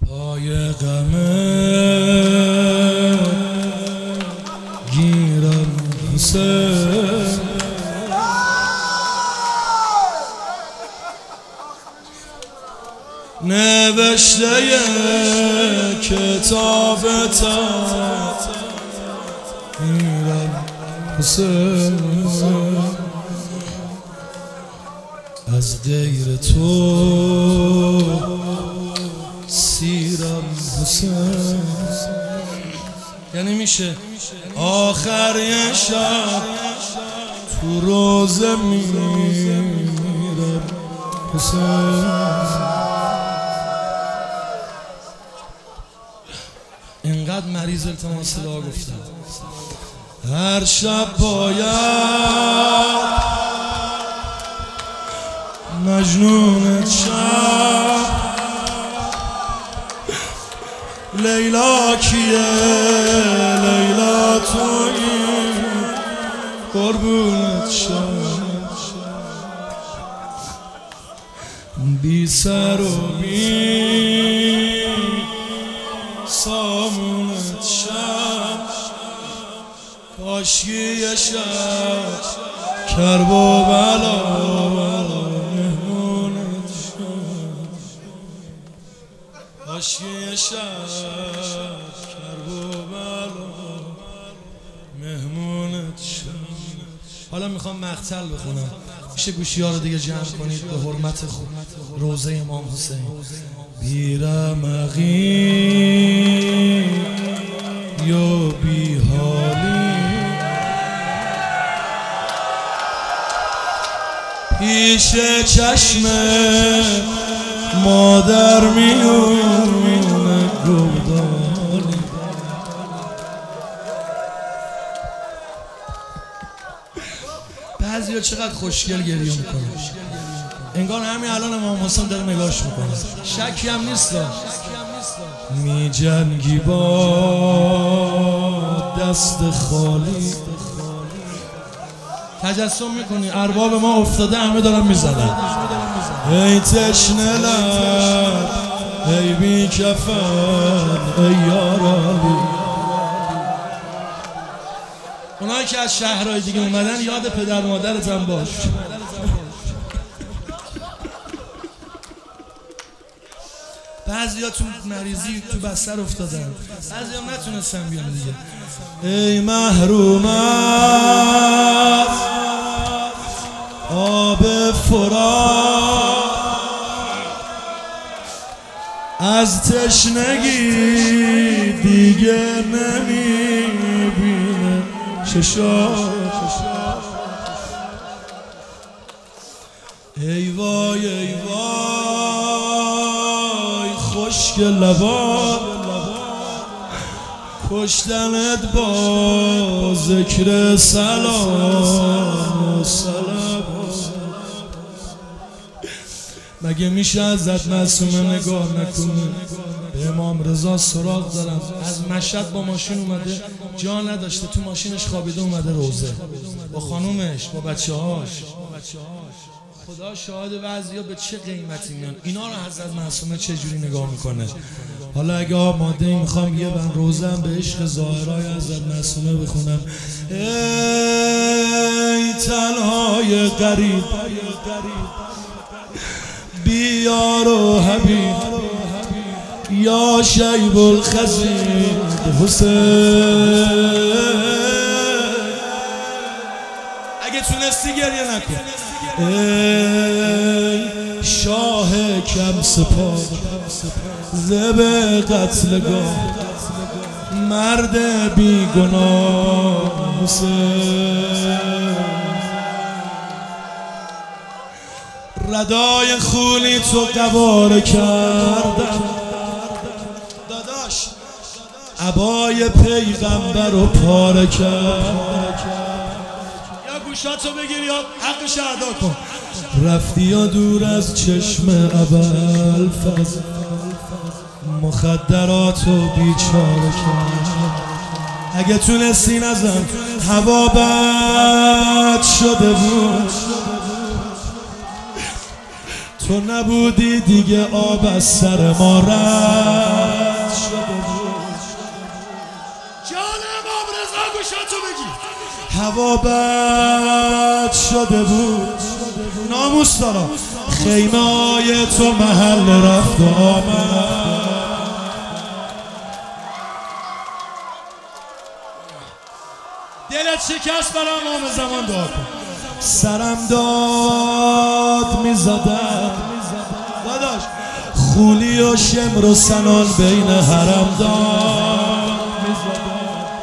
پای غمه گیرم حسین، نوشته کتابتا گیرم حسین، از غیر تو سیرم حسین. یعنی میشه آخر یه شب تو روزه میرم حسین. اینقدر مریض التماس دعا گفتم هر شب باید مجنونت شب. لیلا کیه لیلا تویی قربونت شب، بی سر و بی سامونت شب. کاشکی یه شب کرب و بلا مهمونت شب، کاشکی یه شب کرب و بلا مهمونت شب. حالا میخوام مقتل بخونم، میشه گوشی ها رو دیگه جمع کنید به حرمت روضه امام حسین. بیرمقی یا بیحالی پیش چشم مادر میونه گودالی. بعضی ها چقدر خوشگل گریه میکنه، انگار همین الان امام حسین داره نگاش میکنه، شکی هم نیست. می جنگی با دست خالی، تجسم میکنی ارباب ما افتاده همه دارن میزنن. ای تشنه لب ای بی کفن ای یارالی. اونایی که از شهرهای دیگه اومدن یاد پدر مادرت هم باش. بعضی ها تو مریضی تو بستر افتادن، بعضی ها نتونستن بیان دیگه. ای محروم از آب فرات، از تشنگی دیگه نمیبینه چشات. ای وای ای وای خشک لبات، کشتنت با ذکر سلام و صلوات. مگه میشه ازت معصومه نگاه نکنه؟ به امام رضا سراغ دارم، از مشهد با ماشین اومده، جا نداشته، تو ماشینش خوابیده اومده روضه با خانومش با بچه هاش. خدا شاهد بعضیا به چه قیمتی میان. اینا رو حضرت معصومه چجوری نگاه میکنه؟ حالا اگه آماده ای میخوام یه بند روزم به عشق ظاهرای حضرت معصومه بخونم. ای تنهای غریب بیار و حبیب یا شیب الخزید حسین. اگه تونستی گریه نکن. ای شاه کم سپاه زب قتلگاه، مرد بی گناه حسین. ردای خونی تو قواره کردم داداش، عبای پیغمبر رو پاره کرد. یا گوشاتو بگیر یا حقش ادا کن. رفتی یا دور از چشم ابوالفضل، مخدراتو بیچاره کرد. اگه تونستی نزن هوا بد شده بود، تو نبودی دیگه آب از سر ما رفت. تماشاتو بگی. هوا بد شده بود ناموس دارم، خیمای تو محل رفت و آمد. دلت شکست برام امام زمان دعا کن. سرم داد میزدم داداش، خولی و شمر و سنان بین حرم داد میزدم.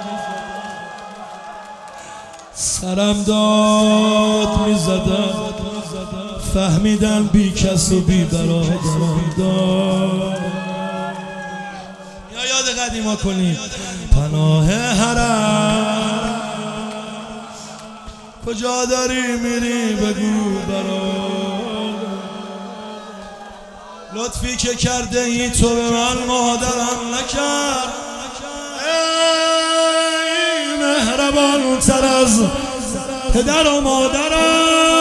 سرم داد میزدم، فهمیدم بی کس و بی برادرم داد. یا یاد قدیما کنیم پناه حرم، کجا داری میری بگو برام. لطفی که کرده ای تو به من مادرم نکرد، ای مهربان تر از پدر و مادرم.